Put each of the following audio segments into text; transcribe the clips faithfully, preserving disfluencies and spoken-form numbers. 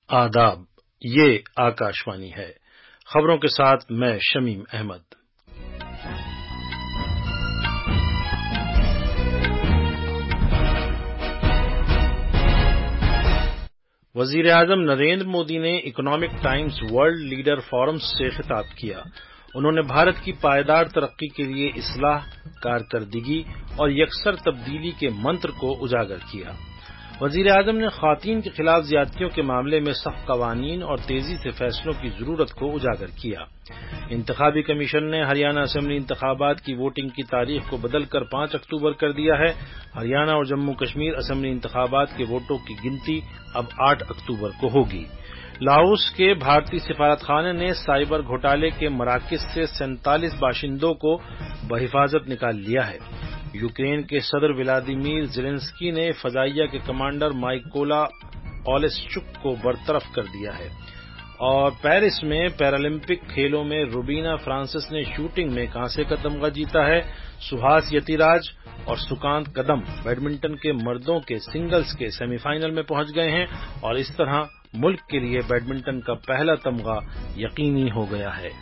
آداب، یہ آکاشوانی ہے۔ خبروں کے ساتھ میں شمیم احمد۔ وزیر اعظم نریندر مودی نے Economic Times world leader forum سے خطاب کیا۔ انہوں نے بھارت کی پائیدار ترقی کے لیے اصلاح، کارکردگی اور یکسر تبدیلی کے منتر کو اجاگر کیا۔ وزیر اعظم نے خواتین کے خلاف زیادتیوں کے معاملے میں سخت قوانین اور تیزی سے فیصلوں کی ضرورت کو اجاگر کیا۔ انتخابی کمیشن نے ہریانہ اسمبلی انتخابات کی ووٹنگ کی تاریخ کو بدل کر پانچ اکتوبر کر دیا ہے۔ ہریانہ اور جموں کشمیر اسمبلی انتخابات کے ووٹوں کی گنتی اب آٹھ اکتوبر کو ہوگی۔ لاؤس کے بھارتی سفارت خانے نے سائبر گھوٹالے کے مراکز سے سینتالیس باشندوں کو بحفاظت نکال لیا ہے۔ یوکرین کے صدر ولادیمیر زیلنسکی نے فضائیہ کے کمانڈر مائکولا اولشچک کو برطرف کر دیا ہے۔ اور پیرس میں پیرالمپک کھیلوں میں روبینا فرانسس نے شوٹنگ میں کانسے کا تمغہ جیتا ہے۔ سہاس یتیراج اور سکانت کدم بیڈمنٹن کے مردوں کے سنگلز کے سیمی فائنل میں پہنچ گئے ہیں اور اس طرح ملک کے لیے بیڈمنٹن کا پہلا تمغہ یقینی ہو گیا ہے۔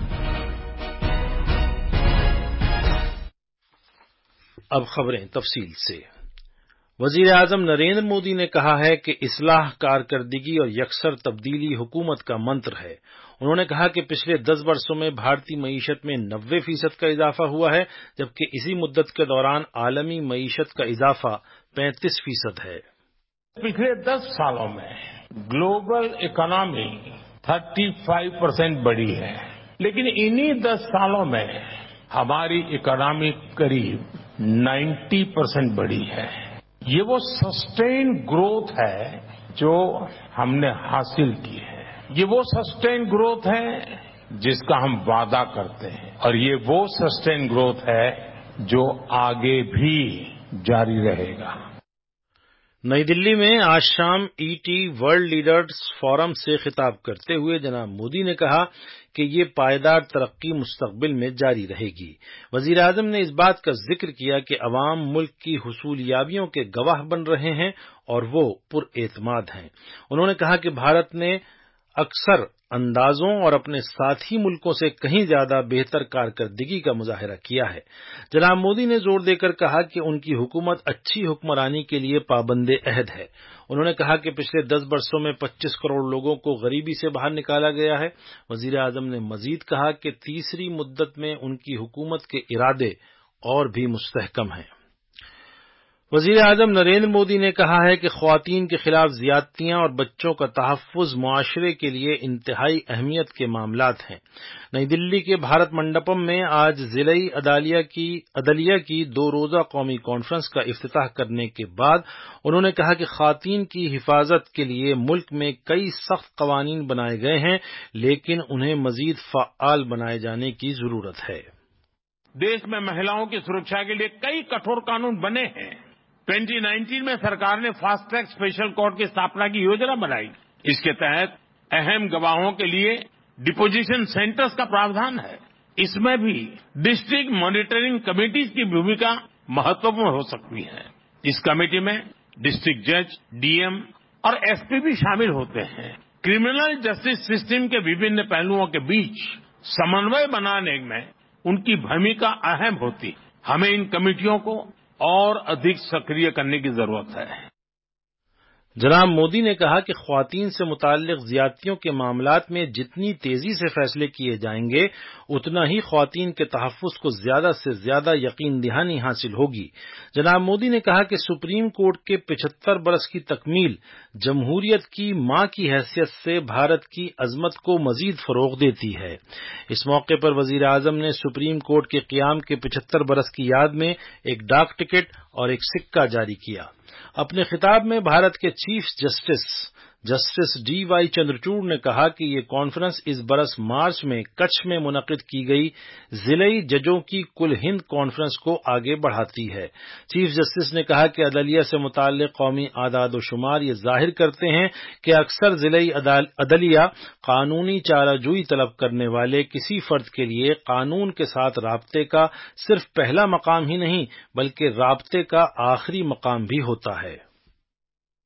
اب خبریں تفصیل سے۔ وزیر اعظم نریندر مودی نے کہا ہے کہ اصلاح، کارکردگی اور یکسر تبدیلی حکومت کا منتر ہے۔ انہوں نے کہا کہ پچھلے دس برسوں میں بھارتی معیشت میں نوے فیصد کا اضافہ ہوا ہے، جبکہ اسی مدت کے دوران عالمی معیشت کا اضافہ پینتیس فیصد ہے۔ پچھلے دس سالوں میں گلوبل اکانومی پینتیس پرسنٹ بڑھی ہے، لیکن انہی دس سالوں میں ہماری اکانومی قریب نائنٹی پرسنٹ بڑھی ہے۔ یہ وہ سسٹین گروتھ ہے جو ہم نے حاصل کی ہے۔ یہ وہ سسٹین گروتھ ہے جس کا ہم وعدہ کرتے ہیں، اور یہ وہ سسٹین گروتھ ہے جو آگے بھی جاری رہے گا۔ نئی دلی میں آج شام E T world leaders forum سے خطاب کرتے ہوئے جناب مودی نے کہا کہ یہ پائیدار ترقی مستقبل میں جاری رہے گی۔ وزیر اعظم نے اس بات کا ذکر کیا کہ عوام ملک کی حصولیابیوں کے گواہ بن رہے ہیں اور وہ پر اعتماد ہیں۔ انہوں نے کہا کہ بھارت نے اکثر اندازوں اور اپنے ساتھی ملکوں سے کہیں زیادہ بہتر کارکردگی کا مظاہرہ کیا ہے۔ جناب مودی نے زور دے کر کہا کہ ان کی حکومت اچھی حکمرانی کے لیے پابند عہد ہے۔ انہوں نے کہا کہ پچھلے دس برسوں میں پچیس کروڑ لوگوں کو غریبی سے باہر نکالا گیا ہے۔ وزیر اعظم نے مزید کہا کہ تیسری مدت میں ان کی حکومت کے ارادے اور بھی مستحکم ہیں۔ وزیر اعظم نریندر مودی نے کہا ہے کہ خواتین کے خلاف زیادتیاں اور بچوں کا تحفظ معاشرے کے لیے انتہائی اہمیت کے معاملات ہیں۔ نئی دلی کے بھارت منڈپم میں آج ضلعی عدلیہ کی عدلیہ کی دو روزہ قومی کانفرنس کا افتتاح کرنے کے بعد انہوں نے کہا کہ خواتین کی حفاظت کے لیے ملک میں کئی سخت قوانین بنائے گئے ہیں، لیکن انہیں مزید فعال بنائے جانے کی ضرورت ہے۔ دیش میں مہیلاؤں کی سرکشا کے لیے کئی کٹھور قانون بنے ہیں۔ دو ہزار انیس میں سرکار نے فاسٹ ٹریک اسپیشل کورٹ کی استھاپنا کی یوجنا بنائی۔ اس کے تحت اہم گواہوں کے لیے ڈپوزیشن سینٹرز کا پراودھان ہے۔ اس میں بھی ڈسٹرکٹ مانیٹرنگ کمیٹیز کی بھومکا مہتوپورن ہو سکتی ہے۔ اس کمیٹی میں ڈسٹرکٹ جج، ڈی ایم اور ایس پی بھی شامل ہوتے ہیں۔ کرمنل جسٹس سسٹم کے وبھن پہلوؤں کے بیچ سمنوے بنانے میں ان کی بھومکا اہم ہوتی۔ ہمیں ان کمیٹیوں کو اور ادھک سکریہ کرنے کی ضرورت ہے۔ جناب مودی نے کہا کہ خواتین سے متعلق زیادتیوں کے معاملات میں جتنی تیزی سے فیصلے کیے جائیں گے، اتنا ہی خواتین کے تحفظ کو زیادہ سے زیادہ یقین دہانی حاصل ہوگی۔ جناب مودی نے کہا کہ سپریم کورٹ کے پچہتر برس کی تکمیل جمہوریت کی ماں کی حیثیت سے بھارت کی عظمت کو مزید فروغ دیتی ہے۔ اس موقع پر وزیر اعظم نے سپریم کورٹ کے قیام کے پچہتر برس کی یاد میں ایک ڈاک ٹکٹ اور ایک سکہ جاری کیا۔ اپنے خطاب میں بھارت کے chief justice justice D Y Chandrachud نے کہا کہ یہ کانفرنس اس برس مارچ میں کچھ میں منعقد کی گئی ضلعی ججوں کی کل ہند کانفرنس کو آگے بڑھاتی ہے۔ چیف جسٹس نے کہا کہ عدلیہ سے متعلق قومی اعداد و شمار یہ ظاہر کرتے ہیں کہ اکثر ضلعی عدلیہ قانونی چارہ جوئی طلب کرنے والے کسی فرد کے لیے قانون کے ساتھ رابطے کا صرف پہلا مقام ہی نہیں بلکہ رابطے کا آخری مقام بھی ہوتا ہے۔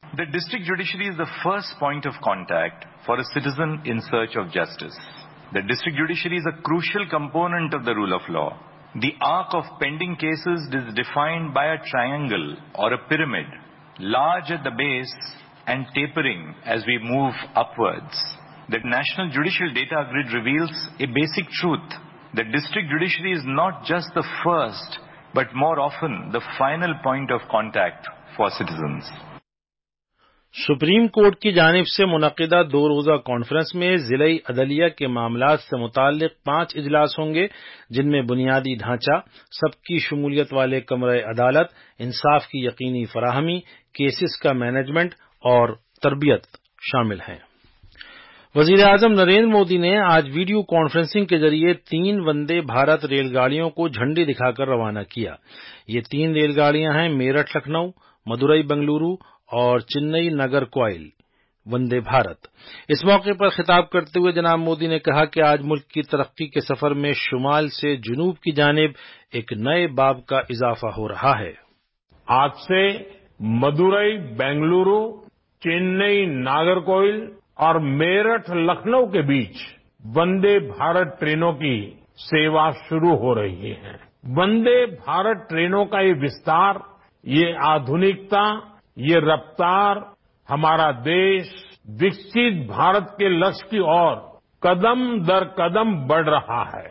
The district judiciary is the first point of contact for a citizen in search of justice. The district judiciary is a crucial component of the rule of law. The arc of pending cases is defined by a triangle or a pyramid, large at the base and tapering as we move upwards. The National Judicial Data Grid reveals a basic truth. The district judiciary is not just the first, but more often the final point of contact for citizens. Supreme court کی جانب سے منعقدہ دو روزہ conference میں ضلعی عدلیہ کے معاملات سے متعلق پانچ اجلاس ہوں گے، جن میں بنیادی ڈھانچہ، سب کی شمولیت والے کمرہ عدالت، انصاف کی یقینی فراہمی، کیسز کا مینجمنٹ اور تربیت شامل ہیں۔ وزیر اعظم نریندر مودی نے آج ویڈیو کانفرنسنگ کے ذریعے تین وندے بھارت ریل گاڑیوں کو جھنڈی دکھا کر روانہ کیا۔ یہ تین ریل گاڑیاں ہیں میرٹھ لکھنؤ، مدورئی بنگلورو اور چنئی نگر کوئل وندے بھارت۔ اس موقع پر خطاب کرتے ہوئے جناب مودی نے کہا کہ آج ملک کی ترقی کے سفر میں شمال سے جنوب کی جانب ایک نئے باب کا اضافہ ہو رہا ہے۔ آج سے مدورئی بنگلورو، چنئی ناگرکوئل اور میرٹھ لکھنؤ کے بیچ وندے بھارت ٹرینوں کی سیوا شروع ہو رہی ہے۔ وندے بھارت ٹرینوں کا یہ وستار، یہ آدھنکتا، یہ رفتار ہمارا دیش وکست بھارت کے لکش کی اور قدم در قدم بڑھ رہا ہے۔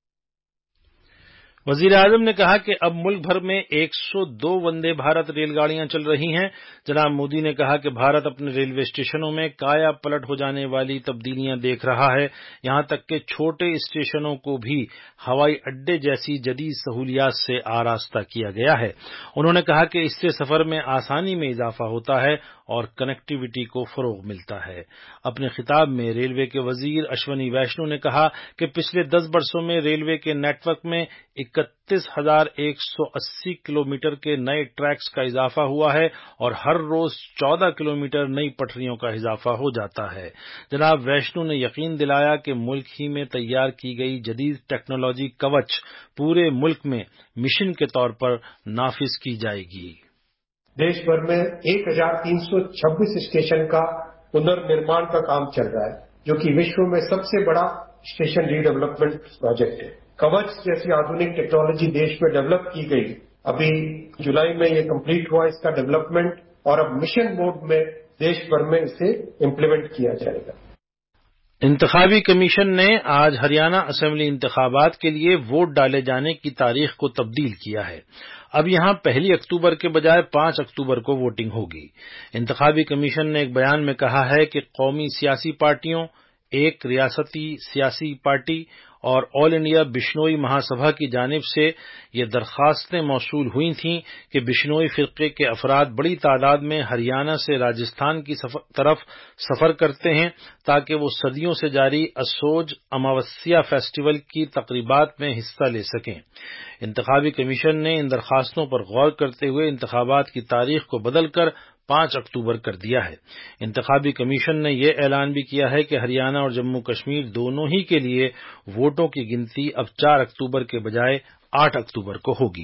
وزیر اعظم نے کہا کہ اب ملک بھر میں ایک سو دو وندے بھارت ریل گاڑیاں چل رہی ہیں۔ جناب مودی نے کہا کہ بھارت اپنے ریلوے اسٹیشنوں میں کایا پلٹ ہو جانے والی تبدیلیاں دیکھ رہا ہے، یہاں تک کہ چھوٹے اسٹیشنوں کو بھی ہوائی اڈے جیسی جدید سہولیات سے آراستہ کیا گیا ہے۔ انہوں نے کہا کہ اس سے سفر میں آسانی میں اضافہ ہوتا ہے اور کنیکٹیویٹی کو فروغ ملتا ہے۔ اپنے خطاب میں ریلوے کے وزیر اشونی ویشنو نے کہا کہ پچھلے دس برسوں میں ریلوے کے نیٹ ورک میں اکتیس ہزار ایک سو اسی کلومیٹر کے نئے ٹریکس کا اضافہ ہوا ہے اور ہر روز چودہ کلومیٹر نئی پٹریوں کا اضافہ ہو جاتا ہے۔ جناب ویشنو نے یقین دلایا کہ ملک ہی میں تیار کی گئی جدید ٹیکنالوجی کوچ پورے ملک میں مشن کے طور پر نافذ کی جائے گی۔ دیش بھر میں ایک ہزار تین سو چھبیس اسٹیشن کا پنرنرمان کا کام چل رہا ہے، جو کہ وشو میں سب سے بڑا اسٹیشن ری ڈیولپمنٹ پروجیکٹ ہے۔ کوچ جیسی آدھنک ٹیکنالوجی دیش میں ڈیولپ کی گئی، ابھی جولائی میں یہ کمپلیٹ ہوا اس کا ڈیولپمنٹ، اور اب مشن موڈ میں دیش بھر میں اسے امپلیمنٹ کیا جائے گا۔ انتخابی کمیشن نے آج ہریانہ اسمبلی انتخابات کے لیے ووٹ ڈالے جانے کی تاریخ کو تبدیل کیا ہے۔ اب یہاں پہلی اکتوبر کے بجائے پانچ اکتوبر کو ووٹنگ ہوگی۔ انتخابی کمیشن نے ایک بیان میں کہا ہے کہ قومی سیاسی پارٹیوں، ایک ریاستی سیاسی پارٹی اور آل انڈیا بشنوئی مہاسبھا کی جانب سے یہ درخواستیں موصول ہوئی تھیں کہ بشنوئی فرقے کے افراد بڑی تعداد میں ہریانہ سے راجستھان کی طرف سفر کرتے ہیں تاکہ وہ صدیوں سے جاری اسوج اماوسیہ فیسٹیول کی تقریبات میں حصہ لے سکیں۔ انتخابی کمیشن نے ان درخواستوں پر غور کرتے ہوئے انتخابات کی تاریخ کو بدل کر پانچ اکتوبر کر دیا ہے۔ انتخابی کمیشن نے یہ اعلان بھی کیا ہے کہ ہریانہ اور جموں کشمیر دونوں ہی کے لیے ووٹوں کی گنتی اب چار اکتوبر کے بجائے آٹھ اکتوبر کو ہوگی۔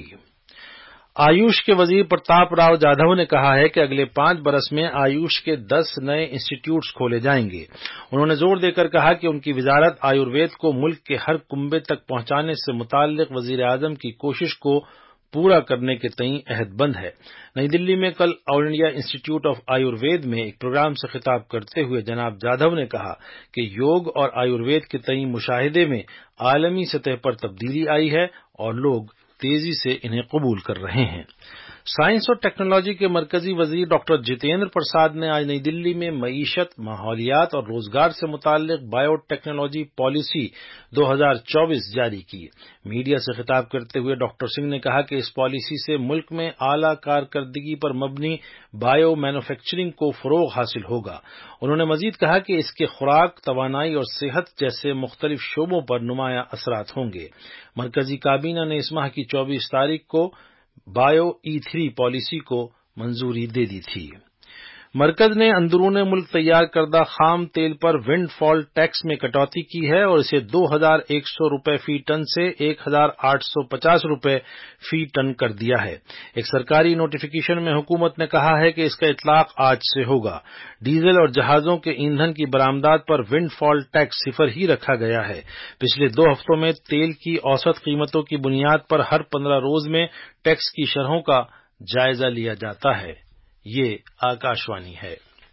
آیوش کے وزیر پرتاپ راؤ جادھو نے کہا ہے کہ اگلے پانچ برس میں آیوش کے دس نئے انسٹی ٹیوٹس کھولے جائیں گے۔ انہوں نے زور دے کر کہا کہ ان کی وزارت آیوروید کو ملک کے ہر کنبے تک پہنچانے سے متعلق وزیر اعظم کی کوشش کو پورا کرنے کے تئیں عہد بند ہے۔ نئی دلی میں کل آل انڈیا انسٹی ٹیوٹ آف آیوروید میں ایک پروگرام سے خطاب کرتے ہوئے جناب جادھو نے کہا کہ یوگ اور آیوروید کے تئیں مشاہدے میں عالمی سطح پر تبدیلی آئی ہے اور لوگ تیزی سے انہیں قبول کر رہے ہیں۔ سائنس اور ٹیکنالوجی کے مرکزی وزیر ڈاکٹر جتیندر پرساد نے آج نئی دلی میں معیشت، ماحولیات اور روزگار سے متعلق بائیو ٹیکنالوجی پالیسی دو ہزار چوبیس جاری کی۔ میڈیا سے خطاب کرتے ہوئے ڈاکٹر سنگھ نے کہا کہ اس پالیسی سے ملک میں اعلیٰ کارکردگی پر مبنی بائیو مینوفیکچرنگ کو فروغ حاصل ہوگا۔ انہوں نے مزید کہا کہ اس کے خوراک، توانائی اور صحت جیسے مختلف شعبوں پر نمایاں اثرات ہوں گے۔ مرکزی کابینہ نے اس ماہ کی چوبیس تاریخ کو بایو ای تھری پالیسی کو منظوری دے دی تھی۔ مرکز نے اندرون ملک تیار کردہ خام تیل پر ونڈ فال ٹیکس میں کٹوتی کی ہے اور اسے دو ہزار ایک سو روپے فی ٹن سے ایک ہزار آٹھ سو پچاس روپے فی ٹن کر دیا ہے۔ ایک سرکاری نوٹیفیکیشن میں حکومت نے کہا ہے کہ اس کا اطلاق آج سے ہوگا۔ ڈیزل اور جہازوں کے ایندھن کی برآمدات پر ونڈ فال ٹیکس صفر ہی رکھا گیا ہے۔ پچھلے دو ہفتوں میں تیل کی اوسط قیمتوں کی بنیاد پر ہر پندرہ روز میں ٹیکس کی شرحوں کا جائزہ لیا جاتا ہے۔ یہ آکاشوانی ہے۔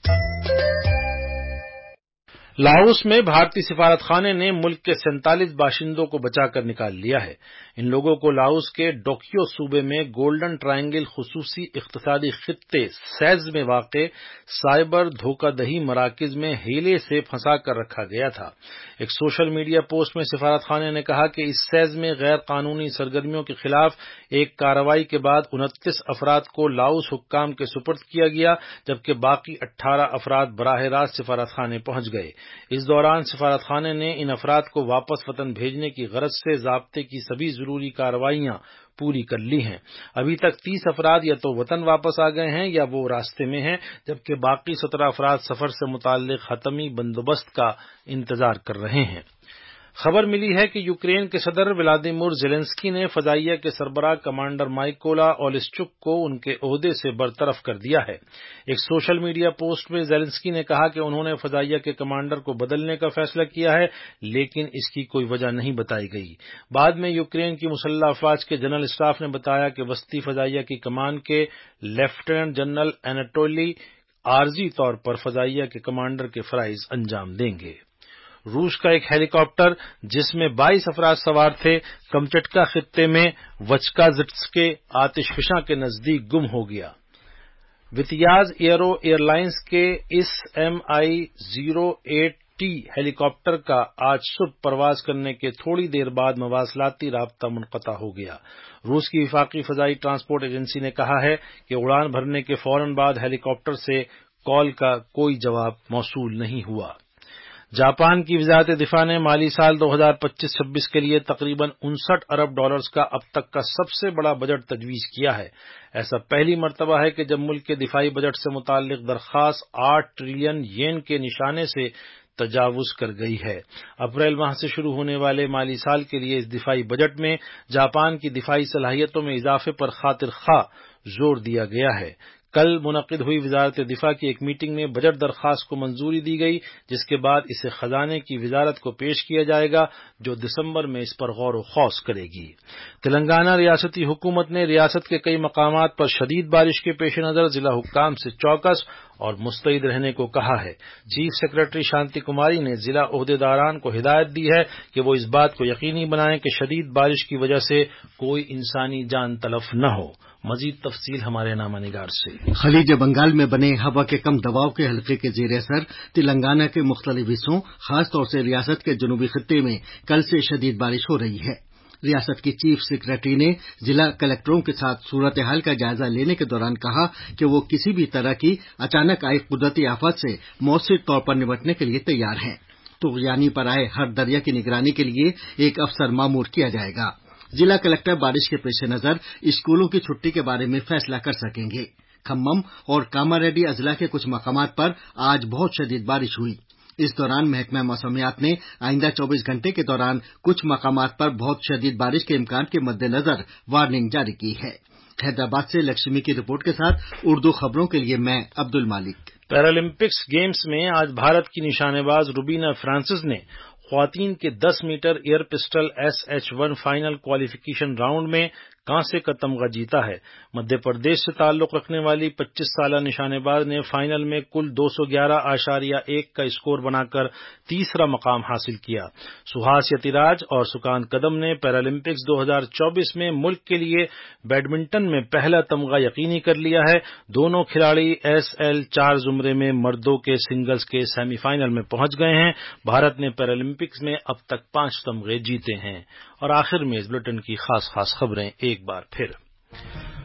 لاؤس میں بھارتی سفارت خانے نے ملک کے سینتالیس باشندوں کو بچا کر نکال لیا ہے۔ ان لوگوں کو لاؤس کے ڈوکیو صوبے میں گولڈن ٹرائنگل خصوصی اقتصادی خطے سیز میں واقع سائبر دھوکہ دہی مراکز میں ہیلے سے پھنسا کر رکھا گیا تھا۔ ایک سوشل میڈیا پوسٹ میں سفارت خانے نے کہا کہ اس سیز میں غیر قانونی سرگرمیوں کے خلاف ایک کارروائی کے بعد انتیس افراد کو لاؤس حکام کے سپرد کیا گیا، جبکہ باقی اٹھارہ افراد براہ راست سفارت خانے پہنچ گئے۔ اس دوران سفارت خانے نے ان افراد کو واپس وطن بھیجنے کی غرض سے ضابطے کی سبھی ضروری کارروائیاں پوری کر لی ہیں۔ ابھی تک تیس افراد یا تو وطن واپس آ گئے ہیں یا وہ راستے میں ہیں، جبکہ باقی سترہ افراد سفر سے متعلق حتمی بندوبست کا انتظار کر رہے ہیں۔ خبر ملی ہے کہ یوکرین کے صدر ولادیمیر زیلنسکی نے فضائیہ کے سربراہ کمانڈر مائکولا اولشچک کو ان کے عہدے سے برطرف کر دیا ہے۔ ایک سوشل میڈیا پوسٹ میں زیلنسکی نے کہا کہ انہوں نے فضائیہ کے کمانڈر کو بدلنے کا فیصلہ کیا ہے، لیکن اس کی کوئی وجہ نہیں بتائی گئی۔ بعد میں یوکرین کی مسلح افواج کے جنرل اسٹاف نے بتایا کہ وسطی فضائیہ کی کمان کے لیفٹیننٹ جنرل اناٹولی عارضی طور پر فضائیہ کے کمانڈر کے فرائض انجام دیں گے۔ روس کا ایک ہیلی کاپٹر جس میں بائیس افراد سوار تھے، کمچٹکا خطے میں وچکازٹسک کے آتش فشاں کے نزدیک گم ہو گیا۔ وتیاز ایرو ایئر لائنز کے اس M I zero eight T helicopter کا آج صبح پرواز کرنے کے تھوڑی دیر بعد مواصلاتی رابطہ منقطع ہو گیا۔ روس کی وفاقی فضائی ٹرانسپورٹ ایجنسی نے کہا ہے کہ اڑان بھرنے کے فوراً بعد ہیلی کاپٹر سے کال کا کوئی جواب موصول نہیں ہوا۔ جاپان کی وزارت دفاع نے مالی سال دو ہزار پچیس چھبیس کے لیے تقریباً انسٹھ ارب ڈالرز کا اب تک کا سب سے بڑا بجٹ تجویز کیا ہے۔ ایسا پہلی مرتبہ ہے کہ جب ملک کے دفاعی بجٹ سے متعلق درخواست آٹھ ٹریلین ین کے نشانے سے تجاوز کر گئی ہے۔ اپریل ماہ سے شروع ہونے والے مالی سال کے لیے اس دفاعی بجٹ میں جاپان کی دفاعی صلاحیتوں میں اضافے پر خاطر خواہ زور دیا گیا ہے۔ کل منعقد ہوئی وزارت دفاع کی ایک میٹنگ میں بجٹ درخواست کو منظوری دی گئی، جس کے بعد اسے خزانے کی وزارت کو پیش کیا جائے گا، جو دسمبر میں اس پر غور و خوض کرے گی۔ تلنگانہ ریاستی حکومت نے ریاست کے کئی مقامات پر شدید بارش کے پیش نظر ضلع حکام سے چوکس اور مستعد رہنے کو کہا ہے۔ چیف سیکریٹری شانتی کماری نے ضلع عہدیداران کو ہدایت دی ہے کہ وہ اس بات کو یقینی بنائیں کہ شدید بارش کی وجہ سے کوئی انسانی جان تلف نہ ہو۔ مزید تفصیل ہمارے نامہ نگار سے۔ خلیج بنگال میں بنے ہوا کے کم دباؤ کے حلقے کے زیر اثر تلنگانہ کے مختلف حصوں، خاص طور سے ریاست کے جنوبی خطے میں کل سے شدید بارش ہو رہی ہے۔ ریاست کی چیف سیکریٹری نے ضلع کلکٹروں کے ساتھ صورتحال کا جائزہ لینے کے دوران کہا کہ وہ کسی بھی طرح کی اچانک آئی قدرتی آفت سے مؤثر طور پر نمٹنے کے لیے تیار ہیں۔ طغیانی پر آئے ہر دریا کی نگرانی کے لیے ایک افسر مامور کیا جائے گا۔ ضلع کلکٹر بارش کے پیش نظر اسکولوں کی چھٹی کے بارے میں فیصلہ کر سکیں گے۔ کھمم اور کاماریڈی اضلاع کے کچھ مقامات پر آج بہت شدید بارش ہوئی۔ اس دوران محکمہ موسمیات نے آئندہ چوبیس گھنٹے کے دوران کچھ مقامات پر بہت شدید بارش کے امکان کے مد نظر وارننگ جاری کی ہے۔ حیدرآباد سے لکشمی کی رپورٹ کے ساتھ اردو خبروں کے لیے میں عبد المالک۔ پیرالمپکس گیمز میں آج بھارت کی نشانے باز روبینا فرانسس نے خواتین کے دس metre air pistol S H one final qualification round میں کانسے کا تمغہ جیتا ہے۔ مدھیہ پردیش سے تعلق رکھنے والی پچیس سالہ نشانے باز نے فائنل میں کل دو سو گیارہ اشاریہ ایک کا اسکور بنا کر تیسرا مقام حاصل کیا۔ سہاس یتیراج اور سکان قدم نے پیرالمپکس دو ہزار چوبیس میں ملک کے لیے بیڈمنٹن میں پہلا تمغہ یقینی کر لیا ہے۔ دونوں کھلاڑی ایس ایل چار زمرے میں مردوں کے سنگلز کے سیمی فائنل میں پہنچ گئے ہیں۔ بھارت نے پیرالمپکس میں اب تک پانچ تمغے جیتے ہیں۔ اور آخر میں اس بلیٹن کی خاص خاص خبریں ایک بار پھر۔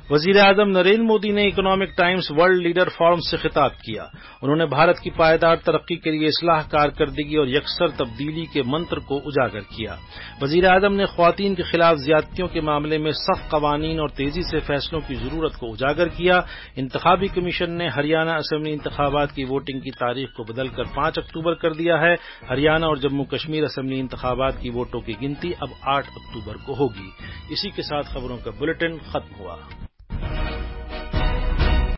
وزیر اعظم نریندر مودی نے Economic Times world leader forum سے خطاب کیا. انہوں نے بھارت کی پائیدار ترقی کے لیے اصلاح، کارکردگی اور یکسر تبدیلی کے منتر کو اجاگر کیا. وزیر اعظم نے خواتین کے خلاف زیادتیوں کے معاملے میں سخت قوانین اور تیزی سے فیصلوں کی ضرورت کو اجاگر کیا. انتخابی کمیشن نے ہریانہ اسمبلی انتخابات کی ووٹنگ کی تاریخ کو بدل کر پانچ اکتوبر کر دیا ہے. ہریانہ اور جموں کشمیر اسمبلی انتخابات کی ووٹوں کی گنتی اب آٹھ اکتوبر کو ہوگی. اسی کے ساتھ خبروں کا بلیٹن ختم ہوا.